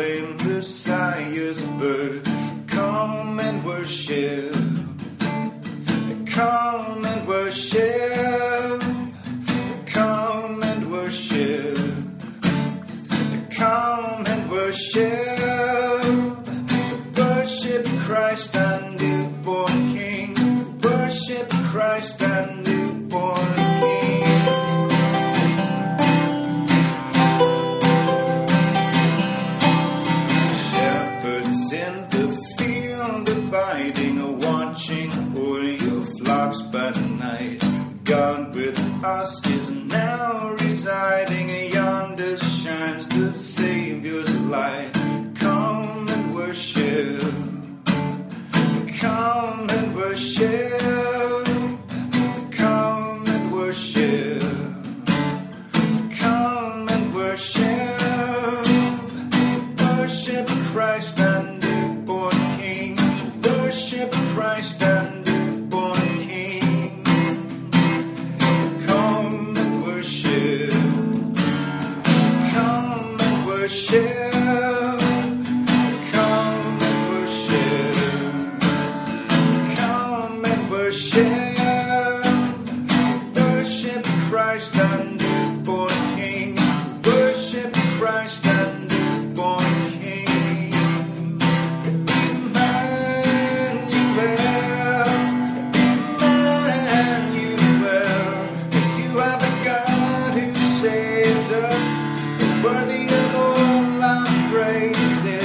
proclaim Messiah's birth. Come and worship. Come and worship. Come and worship. Come and worship. Worship Christ and newborn King. Worship Christ and newborn King. Shepherds in the field abiding, watching o'er your flocks by night. God with us is now residing. Yonder shines the Savior's light. Come and worship. Come and worship. Come and worship. Come and worship. Worship Christ and newborn King. Worship Christ and newborn King. Come and worship. Come and worship. Worship Christ and newborn King. Worship Christ and newborn King. Emmanuel, you are the God who saves us, worthy of all our praises.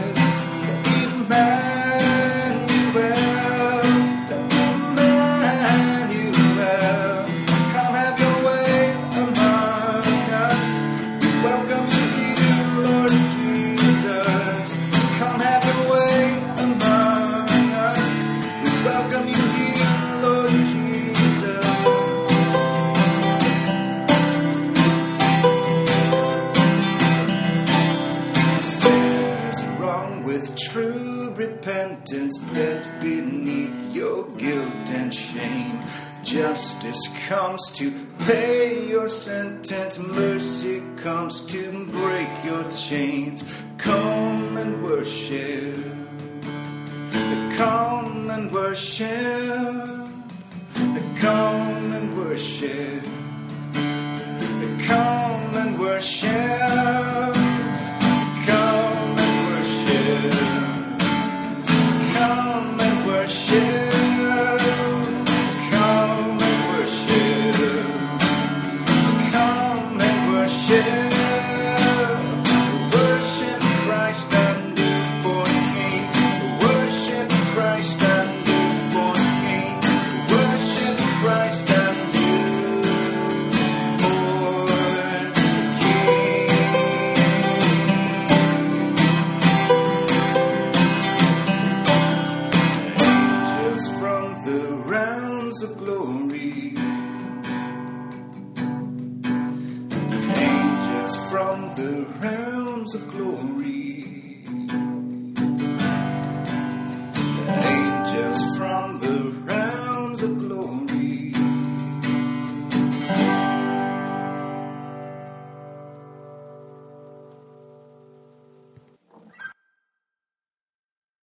True repentance bent beneath your guilt and shame. Justice comes to pay your sentence. Mercy comes to break your chains. Come and worship. Come and worship. Come and worship. Come and worship.